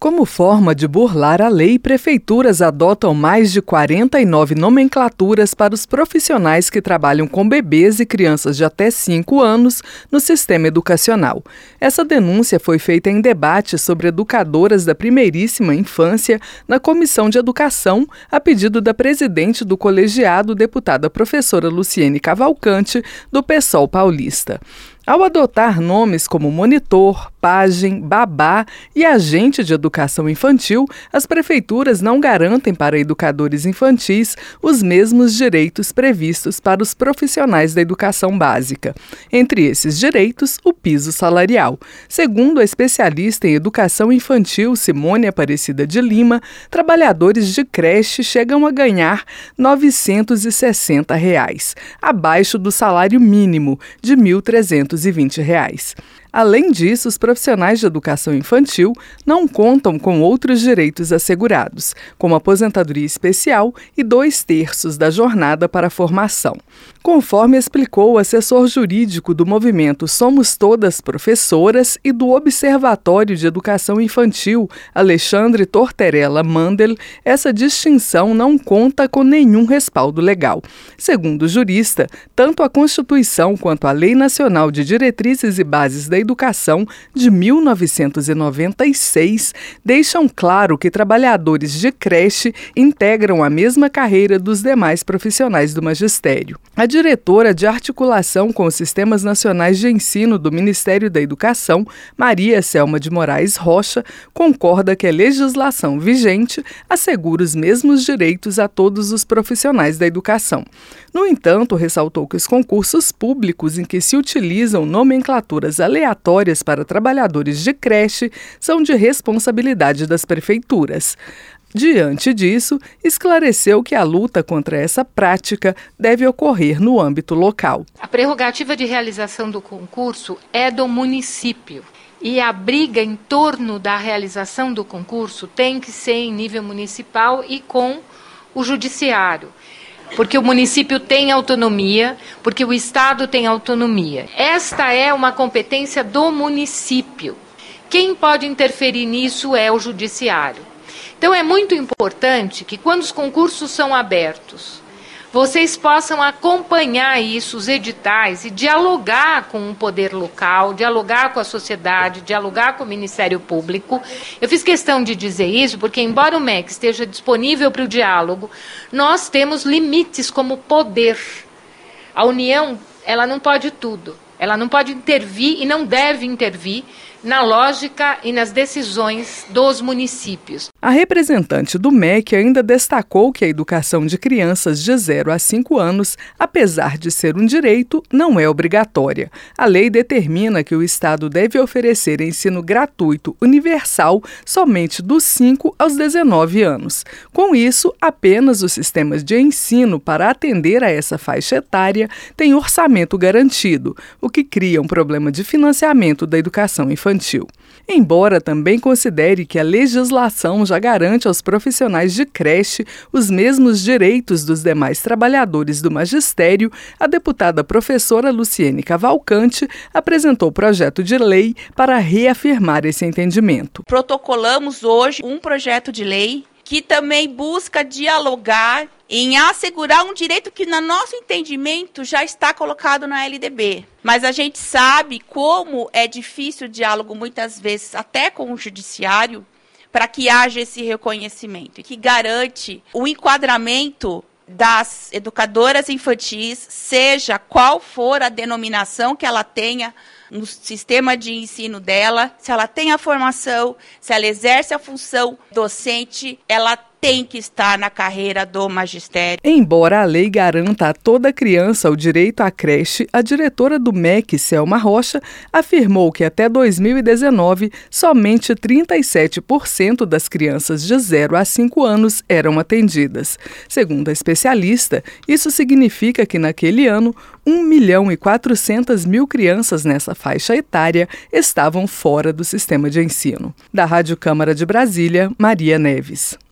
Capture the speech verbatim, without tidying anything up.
Como forma de burlar a lei, prefeituras adotam mais de quarenta e nove nomenclaturas para os profissionais que trabalham com bebês e crianças de até cinco anos no sistema educacional. Essa denúncia foi feita em debate sobre educadoras da primeiríssima infância na Comissão de Educação, a pedido da presidente do colegiado, deputada professora Luciene Cavalcante, do PSOL paulista. Ao adotar nomes como monitor, pajem, babá e agente de educação infantil, as prefeituras não garantem para educadores infantis os mesmos direitos previstos para os profissionais da educação básica. Entre esses direitos, o piso salarial. Segundo a especialista em educação infantil Simone Aparecida de Lima, trabalhadores de creche chegam a ganhar novecentos e sessenta reais, abaixo do salário mínimo de mil trezentos e vinte reais. Além disso, os profissionais de educação infantil não contam com outros direitos assegurados, como aposentadoria especial e dois terços da jornada para a formação. Conforme explicou o assessor jurídico do movimento Somos Todas Professoras e do Observatório de Educação Infantil, Alexandre Torterella Mandel, essa distinção não conta com nenhum respaldo legal. Segundo o jurista, tanto a Constituição quanto a Lei Nacional de Diretrizes e Bases da Educação de mil novecentos e noventa e seis deixam claro que trabalhadores de creche integram a mesma carreira dos demais profissionais do magistério. A diretora de articulação com os sistemas nacionais de ensino do Ministério da Educação, Maria Selma de Moraes Rocha, concorda que a legislação vigente assegura os mesmos direitos a todos os profissionais da educação. No entanto, ressaltou que os concursos públicos em que se utilizam nomenclaturas aleatórias para trabalhadores de creche são de responsabilidade das prefeituras. Diante disso, esclareceu que a luta contra essa prática deve ocorrer no âmbito local. A prerrogativa de realização do concurso é do município e a briga em torno da realização do concurso tem que ser em nível municipal e com o judiciário. Porque o município tem autonomia, porque o Estado tem autonomia. Esta é uma competência do município. Quem pode interferir nisso é o judiciário. Então é muito importante que quando os concursos são abertos, vocês possam acompanhar isso, os editais, e dialogar com o poder local, dialogar com a sociedade, dialogar com o Ministério Público. Eu fiz questão de dizer isso porque, embora o M E C esteja disponível para o diálogo, nós temos limites como poder. A União, ela não pode tudo. Ela não pode intervir e não deve intervir na lógica e nas decisões dos municípios. A representante do M E C ainda destacou que a educação de crianças de zero a cinco anos, apesar de ser um direito, não é obrigatória. A lei determina que o Estado deve oferecer ensino gratuito universal somente dos cinco aos dezenove anos. Com isso, apenas os sistemas de ensino para atender a essa faixa etária têm orçamento garantido, o que cria um problema de financiamento da educação infantil. Embora também considere que a legislação já garante aos profissionais de creche os mesmos direitos dos demais trabalhadores do magistério, a deputada professora Luciene Cavalcante apresentou projeto de lei para reafirmar esse entendimento. Protocolamos hoje um projeto de lei que também busca dialogar em assegurar um direito que, no nosso entendimento, já está colocado na L D B. Mas a gente sabe como é difícil o diálogo, muitas vezes, até com o judiciário, para que haja esse reconhecimento, e que garante o enquadramento das educadoras infantis, seja qual for a denominação que ela tenha no sistema de ensino dela, se ela tem a formação, se ela exerce a função docente, ela tem que estar na carreira do magistério. Embora a lei garanta a toda criança o direito à creche, a diretora do M E C, Selma Rocha, afirmou que até dois mil e dezenove, somente trinta e sete por cento das crianças de zero a cinco anos eram atendidas. Segundo a especialista, isso significa que naquele ano, um milhão e quatrocentas mil crianças nessa faixa etária estavam fora do sistema de ensino. Da Rádio Câmara de Brasília, Maria Neves.